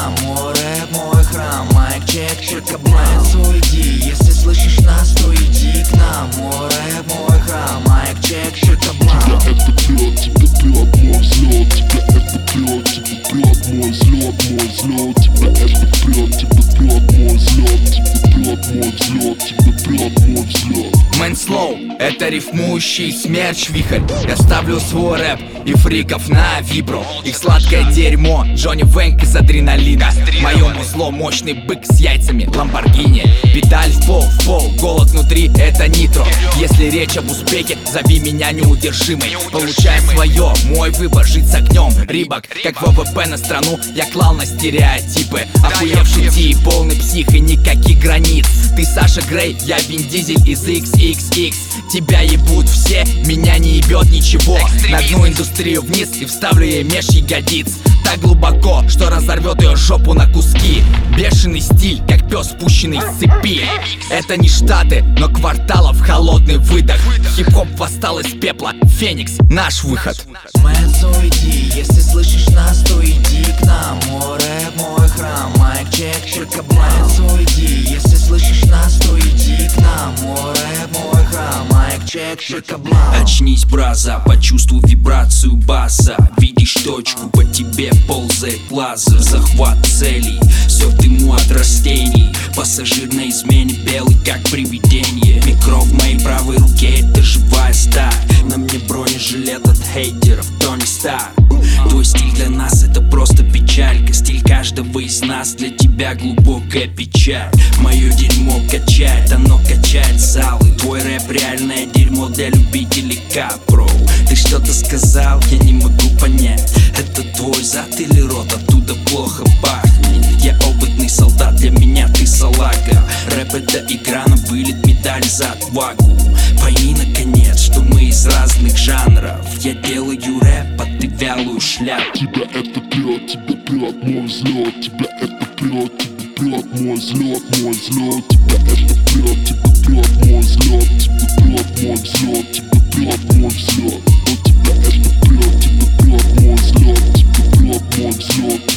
нам. Мой рэп, мой храм, майк чек, чекаблайт, уйди. Если слышишь нас, то иди к нам. Мой рэп, мой храм, майк чек, чекаблайт. Тебя это прет, тебя прет мой взлет. Тебя это прет, тебя прет мой взлет, мой взлет. Тебя это прет, тебя прет мой взлет. Тебя прет мой взлет, тебя прет мой взлет. Мэн Слоу, это рифмующий смерч вихрь. Я ставлю свой рэп и фриков на вибро. Их сладкое дерьмо, Джонни Вэнк из адреналина. Моему зло мощный бык с яйцами, Ламборгини. Педаль в пол, голод внутри, это нитро. Если речь об успехе, зови меня неудержимой. Получай свое, мой выбор, жить с огнем. Рибок, как ВВП на страну, я клал на стереотипы. Охуевший тип, полный псих и никаких границ. Ты Саша Грей, я Вин Дизель из XXX. Тебя ебут все, меня не ебет ничего. Нагну индустрию вниз и вставлю ей меж ягодиц. Так глубоко, что разорвет ее жопу на куски. Бешеный стиль, как пес, спущенный с цепи. Это не Штаты, но кварталов холодный выдох. Хип-хоп восстал из пепла, Феникс, наш выход. Мэнс, уйди, если слышишь нас, то иди к нам. Мой рэп, мой храм, майк чек, чекаблайт, уйди. Если слышишь нас, то иди к нам. Мой рэп, мой храм, майк чек, чекаблайт. Очнись, браза, почувствуй вибрацию баса. Видишь точку, по тебе ползает лазер. Захват целей, все в дыму от растений. Пассажир на измене, белый как привидение. Микро в моей правой руке, это живая сталь. На мне бронежилет от хейтеров, Тони Старк. Твой стиль для нас это просто печалька. Стиль каждого из нас для тебя глубокая печаль. Мое дерьмо качает, оно качает залы. Твой рэп реальное дерьмо для любителей капро. Ты что-то сказал, я не могу понять. Это твой зад или рот, оттуда плохо пахнет. Я опытный солдат, для меня ты салага. Рэп это игра на вылет, медаль за отвагу. Пойми наконец, что мы из разных жанров. Я делаю рэп, а ты вялую шляпу. Тебя это прет, тебя прет мой взлет. Тебя это прет, тебя прет мой взлет, мой взлет. Тебя это прет, тебя прет мой взлет. Тебя прет мой взлет, тебя прет мой взлет. Тебя это прет, тебя прет мой взлет. Тебя прет мой взлет.